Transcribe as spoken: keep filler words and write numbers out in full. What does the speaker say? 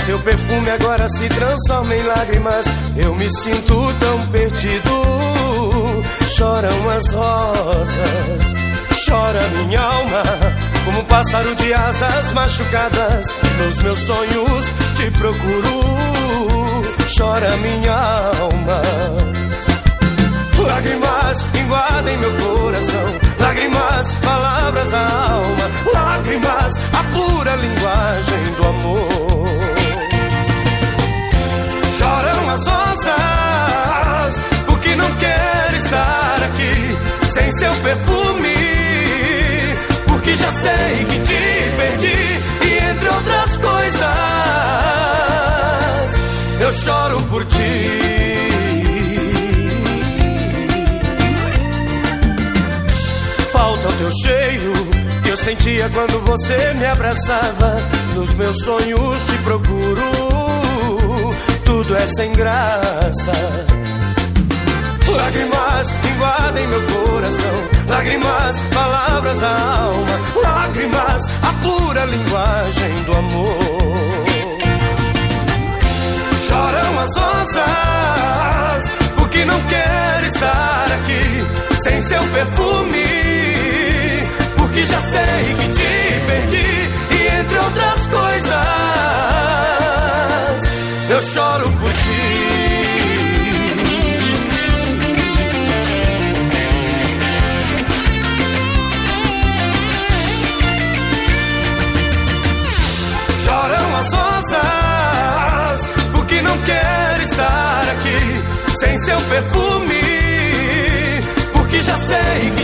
seu perfume agora se transforma em lágrimas. Eu me sinto tão perdido. Choram as rosas, chora minha alma, como um pássaro de asas machucadas. Nos meus sonhos te procuro, chora minha alma. Lágrimas invadem meu coração, lágrimas, palavras da alma, lágrimas, a pura linguagem do amor. Choram as rosas, porque não quer estar aqui sem seu perfume, porque já sei que te perdi. E entre outras coisas, eu choro por ti. Falta o teu cheiro que eu sentia quando você me abraçava. Nos meus sonhos te procuro, tudo é sem graça. Lágrimas invadem meu coração, lágrimas, palavras da alma, lágrimas, a pura linguagem do amor. Choram as rosas, porque não quer estar aqui sem seu perfume, porque já sei que te perdi. E entre outras coisas, eu choro por ti. Choram as rosas, porque não quer estar aqui sem seu perfume, porque já sei